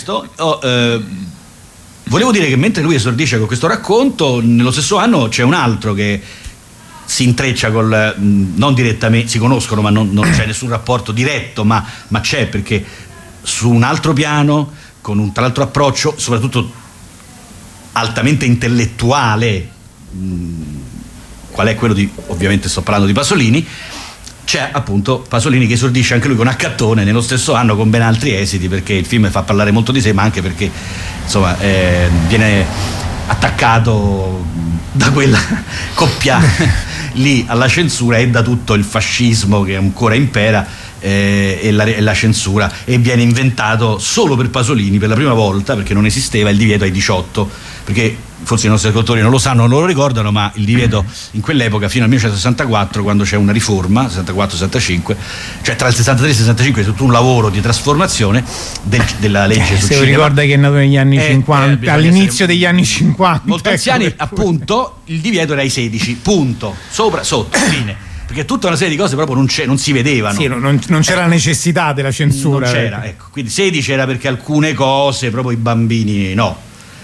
Volevo dire che mentre lui esordisce con questo racconto, nello stesso anno c'è un altro che si intreccia non direttamente, si conoscono ma non c'è nessun rapporto diretto, ma c'è, perché su un altro piano, con un tra l'altro approccio soprattutto altamente intellettuale, qual è quello ovviamente sto parlando di Pasolini, c'è appunto Pasolini che esordisce anche lui con Accattone nello stesso anno, con ben altri esiti, perché il film fa parlare molto di sé, ma anche perché insomma viene attaccato da quella coppia lì alla censura e da tutto il fascismo che ancora impera, e la censura, e viene inventato solo per Pasolini per la prima volta, perché non esisteva il divieto ai 18, perché forse i nostri ascoltatori non lo sanno, non lo ricordano, ma il divieto in quell'epoca fino al 1964, quando c'è una riforma 64-65, cioè tra il 63 e il 65 è tutto un lavoro di trasformazione della legge sul se cinema. lo ricorda che è nato negli anni 50, all'inizio degli anni 50, molti anziani, appunto il divieto era ai 16, punto, sopra, sotto, fine, perché tutta una serie di cose proprio non si vedevano. Sì, non c'era la necessità della censura. Non c'era, ecco. Quindi 16 era perché alcune cose, proprio i bambini no.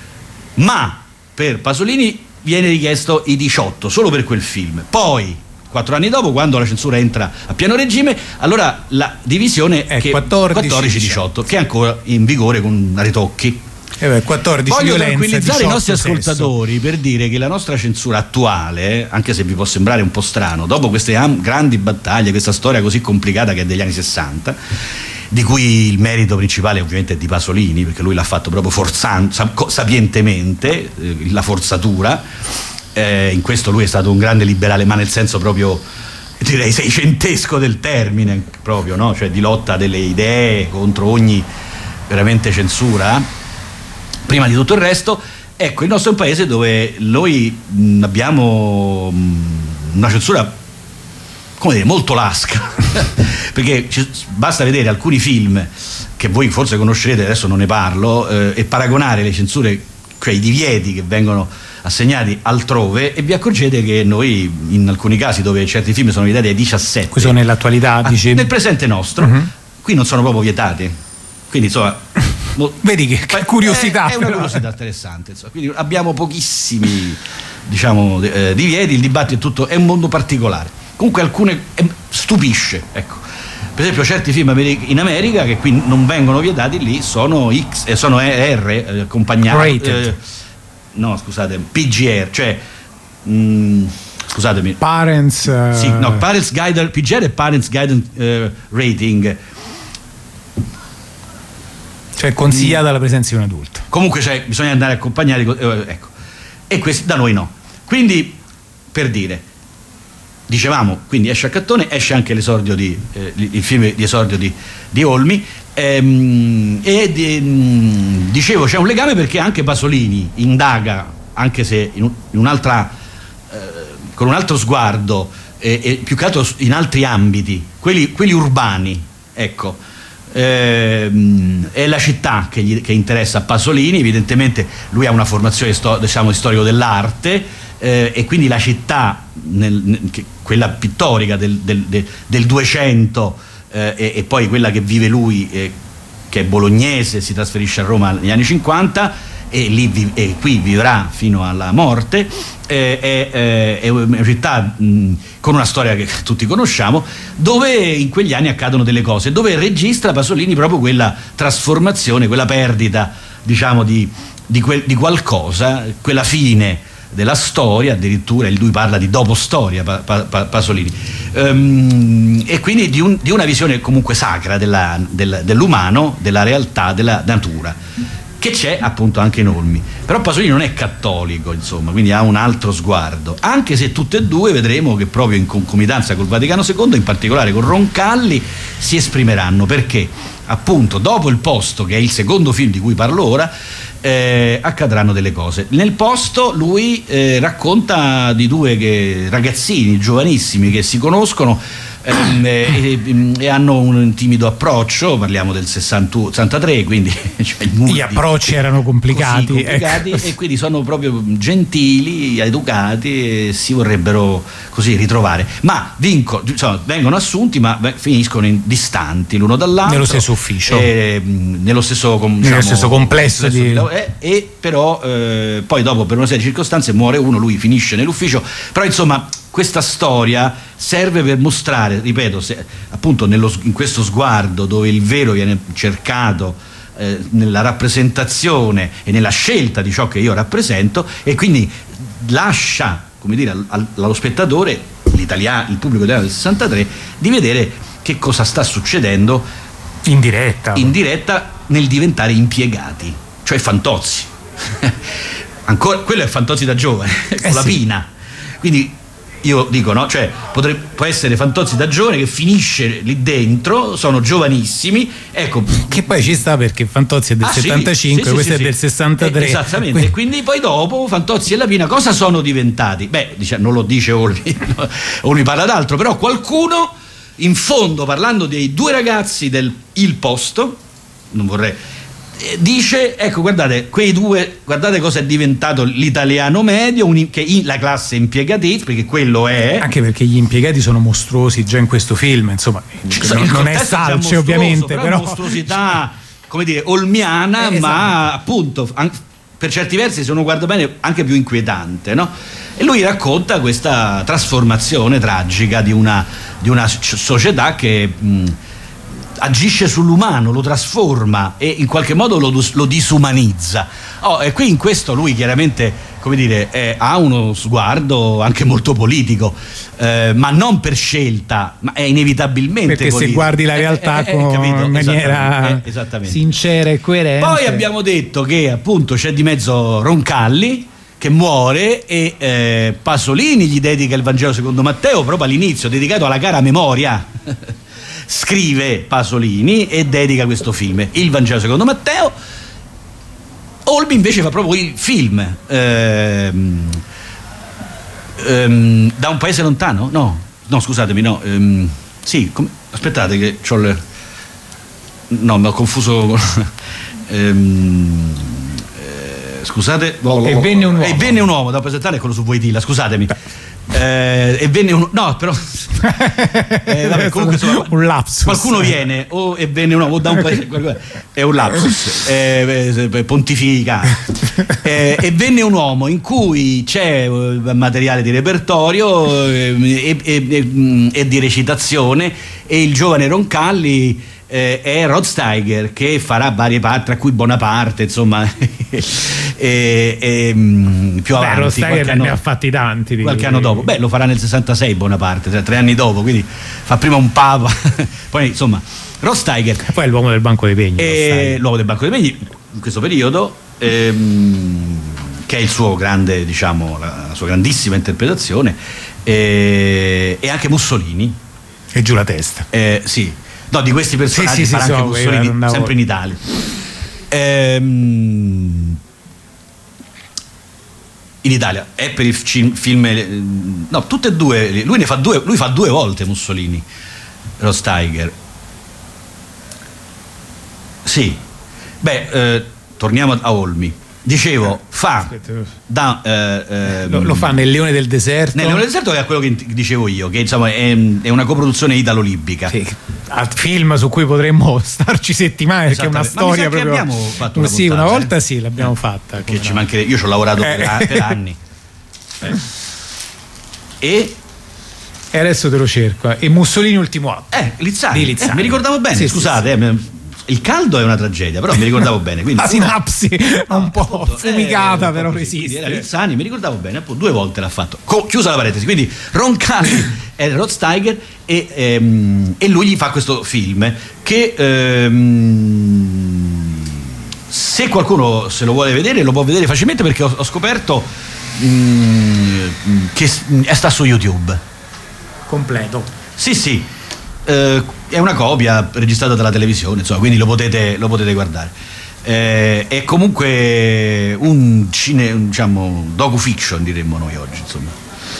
Ma per Pasolini viene richiesto i 18, solo per quel film. Poi, 4 anni dopo, quando la censura entra a pieno regime, allora la divisione è 14-18, che è ancora in vigore con ritocchi. 14 Voglio violenza, tranquillizzare 18 i nostri sesso. ascoltatori per dire che la nostra censura attuale, anche se vi può sembrare un po' strano, dopo queste grandi battaglie, questa storia così complicata che è degli anni 60, di cui il merito principale ovviamente è di Pasolini, perché lui l'ha fatto proprio sapientemente, la forzatura, in questo lui è stato un grande liberale, ma nel senso proprio, direi, seicentesco del termine, proprio, no? Cioè di lotta delle idee contro ogni veramente censura. Prima di tutto il resto, ecco, il nostro è un paese dove noi abbiamo una censura, come dire, molto lasca, perché basta vedere alcuni film che voi forse conoscerete, adesso non ne parlo, e paragonare le censure, cioè i divieti che vengono assegnati altrove, e vi accorgete che noi, in alcuni casi dove certi film sono vietati ai 17, questo nell'attualità, dice, nel presente nostro, qui non sono proprio vietati, quindi insomma vedi che curiosità, è una curiosità interessante, insomma. Quindi abbiamo pochissimi, diciamo, divieti, il dibattito è un mondo particolare, comunque alcune stupisce, ecco. Per esempio certi film in America che qui non vengono vietati, lì sono sono R accompagnati, no scusate, PGR, cioè scusatemi, Parents sì, no, Parents Guidance, PGR e Parents Guidance Rating. Cioè consigliata la presenza di un adulto. Comunque bisogna andare accompagnati, ecco. E questi da noi no. Quindi, per dire, dicevamo, quindi esce Accattone, esce anche l'esordio il film di esordio di Olmi, dicevo c'è un legame perché anche Pasolini indaga, anche se in un'altra con un altro sguardo e più che altro in altri ambiti, quelli urbani, ecco. È la città che interessa a Pasolini. Evidentemente lui ha una formazione diciamo storico dell'arte, e quindi la città quella pittorica del 200, e poi quella che vive lui, che è bolognese, si trasferisce a Roma negli anni 50 e qui vivrà fino alla morte. È una città con una storia che tutti conosciamo, dove in quegli anni accadono delle cose, dove registra Pasolini proprio quella trasformazione, quella perdita, diciamo, di qualcosa, quella fine della storia. Addirittura lui parla di dopo storia, Pasolini, e quindi di una visione comunque sacra dell'umano, della realtà, della natura, che c'è appunto anche in Olmi. Però Pasolini non è cattolico, insomma, quindi ha un altro sguardo, anche se tutte e due vedremo che proprio in concomitanza col Vaticano II, in particolare con Roncalli, si esprimeranno, perché appunto dopo Il Posto, che è il secondo film di cui parlo ora, accadranno delle cose. Nel Posto lui racconta di due ragazzini giovanissimi che si conoscono, e hanno un timido approccio. Parliamo del 63, quindi cioè gli approcci erano complicati, ecco. E quindi sono proprio gentili, educati, e si vorrebbero così ritrovare, ma vengono assunti ma finiscono distanti l'uno dall'altro, nello stesso ufficio, nello stesso complesso e però poi dopo, per una serie di circostanze, muore uno, lui finisce nell'ufficio. Però insomma questa storia serve per mostrare, ripeto, appunto in questo sguardo dove il vero viene cercato, nella rappresentazione e nella scelta di ciò che io rappresento, e quindi lascia, come dire, allo spettatore, il pubblico italiano del 63, di vedere che cosa sta succedendo in diretta nel diventare impiegati, cioè Fantozzi. Ancora, quello è Fantozzi da giovane, con la Pina. Quindi io dico, no, cioè può essere Fantozzi da giovane che finisce lì dentro, sono giovanissimi, ecco. Che poi ci sta, perché Fantozzi è del 75, questo è del 63. Esattamente. E quindi poi dopo Fantozzi e la Pina cosa sono diventati? Beh, non lo dice Olmi, Olmi parla d'altro, però qualcuno in fondo, parlando dei due ragazzi del Il Posto, non vorrei, dice, ecco, guardate, quei due, guardate cosa è diventato l'italiano medio, la classe impiegatrice, perché quello è. Anche perché gli impiegati sono mostruosi già in questo film, insomma, non è Salce ovviamente, però mostruosità, come dire, olmiana, esatto. Ma appunto per certi versi, se uno guarda bene, anche più inquietante, no? E lui racconta questa trasformazione tragica di una società che agisce sull'umano, lo trasforma e in qualche modo lo disumanizza. E qui in questo lui chiaramente, come dire, ha uno sguardo anche molto politico, ma non per scelta, ma è inevitabilmente perché politico. Se guardi la realtà in maniera sincera e coerente. Poi abbiamo detto che appunto c'è di mezzo Roncalli che muore, e Pasolini gli dedica il Vangelo secondo Matteo proprio all'inizio, dedicato alla cara memoria. Scrive Pasolini e dedica questo film, il Vangelo secondo Matteo. Olmi invece fa proprio il film Da un paese lontano? No, scusatemi, no. Sì, aspettate che c'ho no, mi ho confuso con scusate. E venne un uomo da presentare, è quello su Voitila, scusatemi. E venne un no, però vabbè, comunque un lapsus. Qualcuno viene e venne un uomo da un paese, è un lapsus pontificale. E venne un uomo in cui c'è materiale di repertorio e di recitazione, e il giovane Roncalli è Rod Steiger, che farà varie parti, tra cui Bonaparte, insomma. Più avanti, Rod Steiger ne ha fatti tanti qualche anno dopo. Lo farà nel 66 Bonaparte, 3 anni dopo, quindi fa prima un papa poi insomma Rod Steiger. E poi è l'uomo del Banco dei Pegni. L'uomo del Banco dei Pegni in questo periodo, che è il suo grande, diciamo, la sua grandissima interpretazione, e anche Mussolini. E giù la testa. Sì. No, di questi personaggi sì, farà anche Mussolini, sempre in Italia. In Italia è per il film, no, tutte e due, lui fa due volte Mussolini, Rod Steiger. Sì. Torniamo a Olmi. Dicevo, lo fa nel Leone del Deserto. Nel Leone del Deserto, che è quello che dicevo io, che insomma è una coproduzione italo-libica. Sì, film su cui potremmo starci settimane, perché è una storia proprio. Abbiamo fatto una puntata, una volta sì, l'abbiamo fatta. Che ci mancherebbe. Io ci ho lavorato per anni. E adesso te lo cerco. E Mussolini ultimo atto. Lizzani. Mi ricordavo bene, scusate. Il caldo è una tragedia, però mi ricordavo bene. Quindi la sinapsi un po' fumicata, però resiste. Era Lizzani, mi ricordavo bene, appunto, 2 volte l'ha fatto. Chiusa la parentesi. Quindi Roncalli è Rod Steiger e lui gli fa questo film che se qualcuno se lo vuole vedere lo può vedere facilmente, perché ho scoperto che sta su YouTube completo. Sì. È una copia registrata dalla televisione, insomma, quindi lo potete guardare. È comunque un diciamo docu-fiction, diremmo noi oggi, insomma.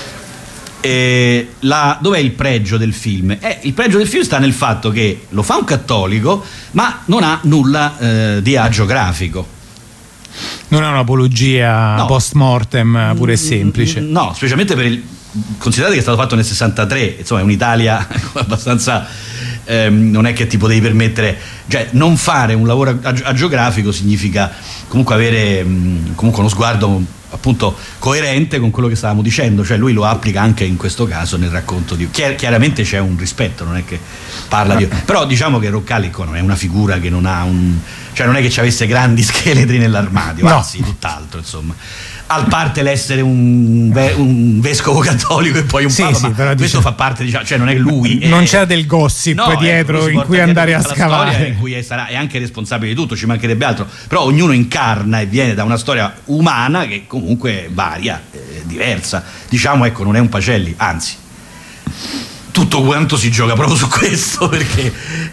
Dov'è il pregio del film? Il pregio del film sta nel fatto che lo fa un cattolico, ma non ha nulla di agiografico. Non è un'apologia post mortem pure e semplice. No, specialmente considerate che è stato fatto nel 63, insomma è un'Italia abbastanza non è che ti potevi permettere, cioè non fare un lavoro agiografico significa comunque avere comunque uno sguardo appunto coerente con quello che stavamo dicendo, cioè lui lo applica anche in questo caso nel racconto di chiaramente c'è un rispetto, non è che parla di però diciamo che Roncalli non è una figura che non ha cioè non è che ci avesse grandi scheletri nell'armadio, anzi tutt'altro, insomma. A parte l'essere un vescovo cattolico e poi un papa, ma però questo fa parte, diciamo, cioè non è lui. Non c'è del gossip dietro in cui andare a scavare. In cui è anche responsabile di tutto, ci mancherebbe altro. Però ognuno incarna e viene da una storia umana che comunque varia, diversa. Diciamo, ecco, non è un Pacelli, anzi. Tutto quanto si gioca proprio su questo, perché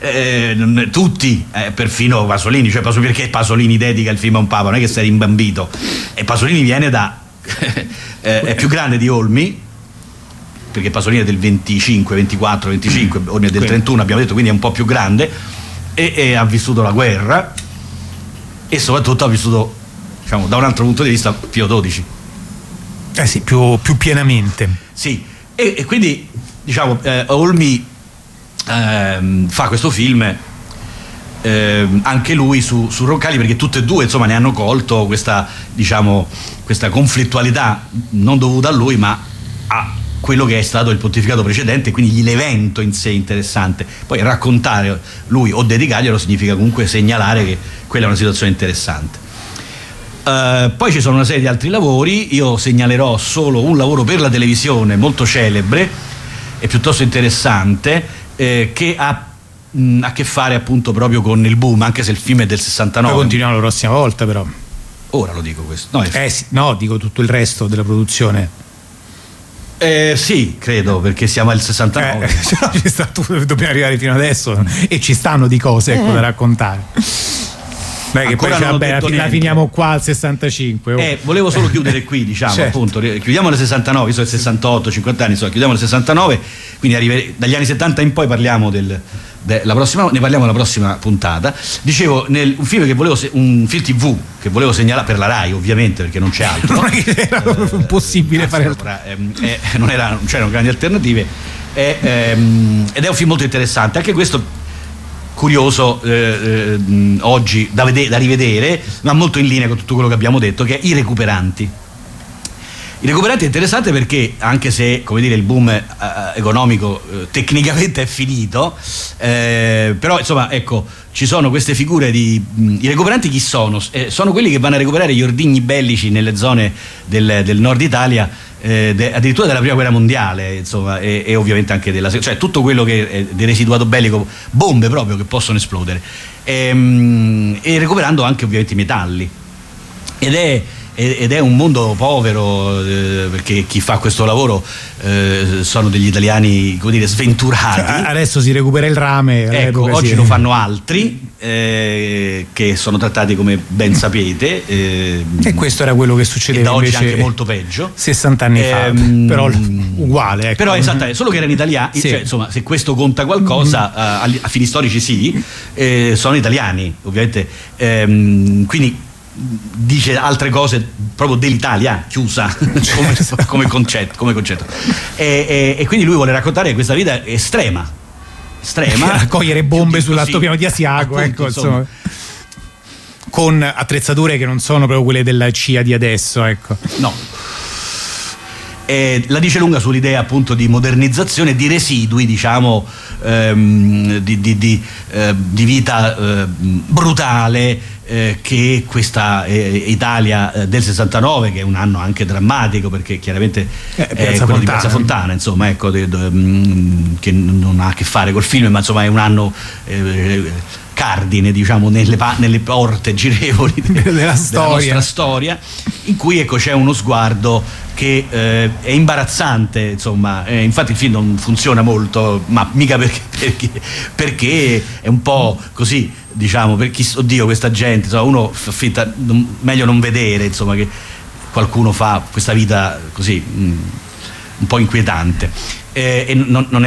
tutti, perfino Pasolini, cioè perché Pasolini dedica il film a un papa, non è che sei rimbambito, e Pasolini viene è più grande di Olmi, perché Pasolini è del 25, Olmi è del 31, abbiamo detto, quindi è un po' più grande, e ha vissuto la guerra, e soprattutto ha vissuto, diciamo, da un altro punto di vista, Pio XII. Sì, più pienamente. Sì, e quindi diciamo Olmi fa questo film anche lui su Roncalli, perché tutte e due insomma ne hanno colto questa, diciamo, questa conflittualità non dovuta a lui ma a quello che è stato il pontificato precedente, quindi l'evento in sé interessante. Poi raccontare lui o dedicarglielo significa comunque segnalare che quella è una situazione interessante. Poi ci sono una serie di altri lavori, io segnalerò solo un lavoro per la televisione molto celebre e piuttosto interessante, che ha a che fare appunto proprio con il boom, anche se il film è del 69. Poi continuiamo la prossima volta, però. Ora lo dico questo. No, dico tutto il resto della produzione. Sì, credo, perché siamo al 69. Dobbiamo arrivare fino adesso e ci stanno di cose da raccontare. Beh, che poi la finiamo qua al 65. Volevo solo chiudere qui, diciamo, certo. Appunto, chiudiamo nel 69, sono il 68, 50 anni, chiudiamo nel 69, quindi dagli anni 70 in poi parliamo ne parliamo la prossima puntata. Dicevo, un film TV che volevo segnalare per la Rai, ovviamente, perché non c'è altro. Non è che era impossibile fare altro. Non c'erano grandi alternative, ed è un film molto interessante, anche questo curioso oggi da rivedere, ma molto in linea con tutto quello che abbiamo detto, che è I Recuperanti. I Recuperanti è interessante perché, anche se, come dire, il boom economico tecnicamente è finito, però insomma, ecco, ci sono queste figure I recuperanti chi sono? Sono quelli che vanno a recuperare gli ordigni bellici nelle zone del nord Italia, addirittura della prima guerra mondiale, insomma, e ovviamente anche cioè tutto quello che è di residuato bellico, bombe proprio che possono esplodere, e recuperando anche ovviamente i metalli, ed è un mondo povero, perché chi fa questo lavoro sono degli italiani, come dire, sventurati. Adesso si recupera il rame, ecco, oggi lo fanno altri, che sono trattati come ben sapete, e questo era quello che succedeva da oggi invece anche molto peggio 60 anni fa, però uguale, ecco. Però esattamente, solo che erano italiani, sì. Cioè, insomma, se questo conta qualcosa, a fini storici sì, sono italiani ovviamente, quindi dice altre cose proprio dell'Italia chiusa come concetto, e quindi lui vuole raccontare questa vita estrema raccogliere bombe sull'altopiano di Asiago, appunto, ecco, insomma, con attrezzature che non sono proprio quelle della CIA di adesso, ecco. No. La dice lunga sull'idea appunto di modernizzazione, di residui, diciamo, di vita brutale, che questa Italia del 69, che è un anno anche drammatico, perché chiaramente è quello di Piazza Fontana, insomma, ecco, che non ha a che fare col film, ma insomma è un anno cardine, diciamo, nelle porte girevoli della nostra storia, in cui, ecco, c'è uno sguardo che è imbarazzante, insomma, infatti il film non funziona molto, ma mica perché è un po' così, diciamo, per chi, oddio, questa gente, insomma, uno affitta, meglio non vedere, insomma, che qualcuno fa questa vita così un po' inquietante, e non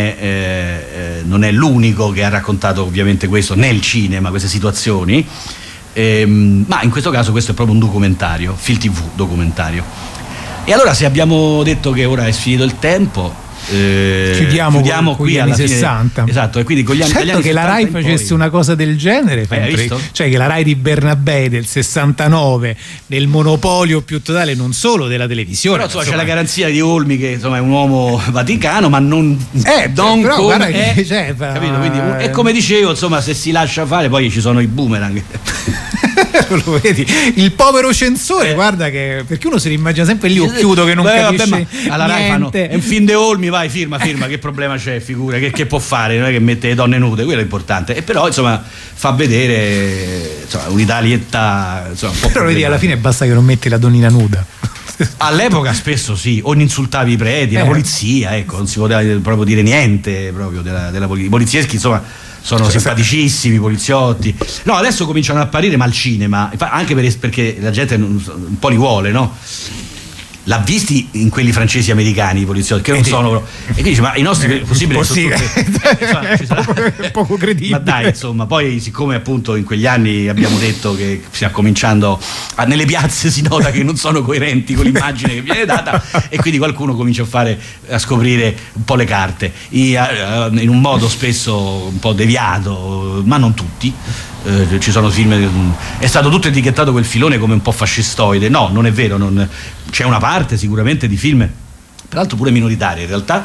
è l'unico che ha raccontato ovviamente questo nel cinema, queste situazioni, ma in questo caso questo è proprio un documentario, film TV documentario. E allora, se abbiamo detto che ora è finito il tempo, chiudiamo con qui gli alla anni fine, 60. Esatto, e quindi con gli anni, certo, che la Rai facesse una cosa del genere, hai visto? Cioè che la Rai di Bernabé del 69, nel monopolio più totale non solo della televisione, però insomma, c'è la garanzia di Olmi, che insomma è un uomo vaticano, ma non però come che c'è, capito? Quindi, e come dicevo, insomma, se si lascia fare, poi ci sono i boomerang. Lo vedi, il povero censore, guarda, che perché uno si immagina sempre lì occhiuto che non capisce alla Rai fanno, è un film de Olmi, vai, firma, che problema c'è, figura, che può fare, non è che mette le donne nude, quello è importante, e però insomma fa vedere, insomma, un'Italietta, insomma, un po', però vedi, alla fine basta che non metti la donnina nuda. All'epoca spesso sì, o insultavi i preti, la polizia, ecco, non si poteva proprio dire niente proprio della polizia. I polizieschi, insomma, sono simpaticissimi, i poliziotti. No, adesso cominciano ad apparire, ma al cinema, anche perché la gente un po' li vuole, no? L'ha visti in quelli francesi americani, i poliziotti, che non sono, e quindi dice, ma i nostri possibili sono poco credibile. Ma dai, insomma, poi siccome appunto in quegli anni abbiamo detto che stiamo cominciando nelle piazze si nota che non sono coerenti con l'immagine che viene data, e quindi qualcuno comincia a scoprire un po' le carte in un modo spesso un po' deviato, ma non tutti. Ci sono film, è stato tutto etichettato quel filone come un po' fascistoide. No, non è vero, c'è una parte sicuramente di film, peraltro pure minoritaria in realtà,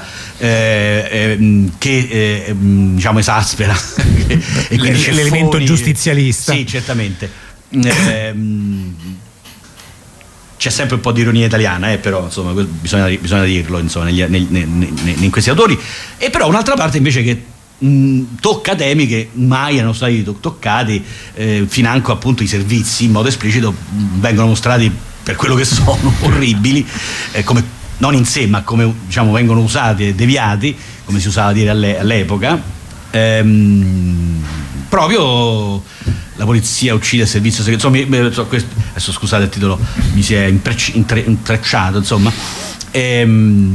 che diciamo esaspera e l'elemento giustizialista. Sì, certamente. C'è sempre un po' di ironia italiana, però insomma bisogna dirlo, insomma, in questi autori. E però un'altra parte invece che tocca temi che mai erano stati toccati, financo appunto i servizi in modo esplicito vengono mostrati per quello che sono, orribili, come, non in sé, ma come, diciamo, vengono usati e deviati, come si usava a dire all'epoca. Proprio la polizia uccide il servizio segreto, insomma, adesso scusate il titolo, mi si è intrecciato, insomma, che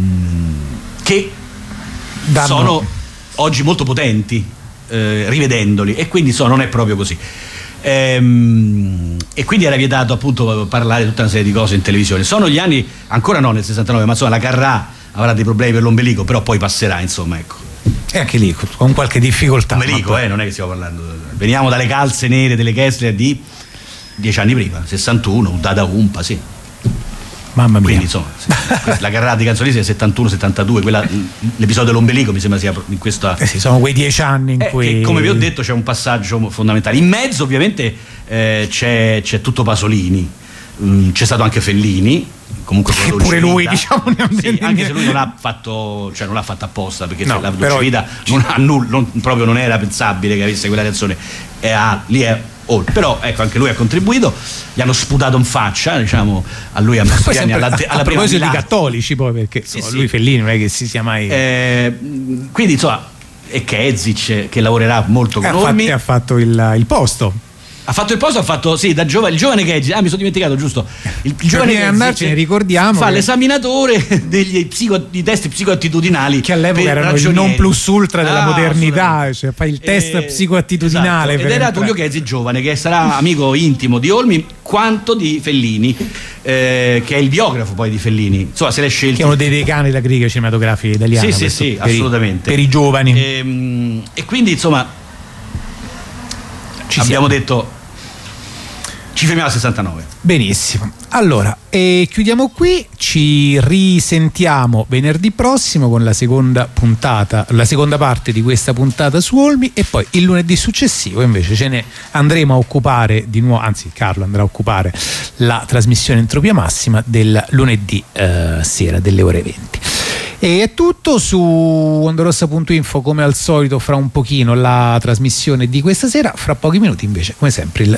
sono oggi molto potenti, rivedendoli, e quindi non è proprio così, e quindi era vietato appunto parlare di tutta una serie di cose in televisione. Sono gli anni, ancora no nel 69, ma insomma la Carrà avrà dei problemi per l'ombelico, però poi passerà, insomma, ecco. E anche lì con qualche difficoltà. Ombelico, non è che stiamo parlando, veniamo dalle calze nere delle Kessler di 10 anni prima, 61, Dada Umpa, sì. Mamma mia. Quindi insomma, la Carrà di Canzonisi è 71-72, l'episodio dell'ombelico mi sembra sia in questa. Sì, sono quei 10 anni in cui. Che, come vi ho detto, c'è un passaggio fondamentale. In mezzo, ovviamente, c'è tutto Pasolini. c'è stato anche Fellini, comunque con la Dolce pure lui Vita. diciamo Sì, anche se lui non l'ha fatto, cioè non l'ha fatta apposta, perché No, la Dolce però Vita proprio non era pensabile che avesse quella canzone, lì è però ecco, anche lui ha contribuito, gli hanno sputato in faccia, diciamo, a lui a Mastroianni alla a proposito di cattolici, poi, perché Sì, insomma, sì. lui Fellini non è che si sia mai quindi insomma, e Kezic che lavorerà molto con Olmi, ha fatto il posto. ha fatto il posto, ha fatto da il giovane Kezic, mi sono dimenticato, giusto, il giovane Prima di andarcene ricordiamo fa che l'esaminatore di test psicoattitudinali, che all'epoca per erano ragioni il non plus ultra della modernità, assolutamente. cioè fai il test psicoattitudinale, esatto. Ed era Tullio Kezic giovane, che sarà amico intimo di Olmi quanto di Fellini, che è il biografo poi di Fellini, insomma se l'è scelto, che è uno dei decani della critica cinematografica italiana. sì, per assolutamente, per i giovani. e quindi insomma abbiamo detto ci fermiamo a 69. Benissimo, allora chiudiamo qui, ci risentiamo venerdì prossimo con la seconda parte di questa puntata su Olmi, e poi il lunedì successivo invece ce ne andremo a occupare di nuovo, anzi Carlo andrà a occupare la trasmissione Entropia Massima del lunedì sera delle ore 20. E è tutto su ondorossa.info, come al solito fra un pochino la trasmissione di questa sera, fra pochi minuti invece come sempre il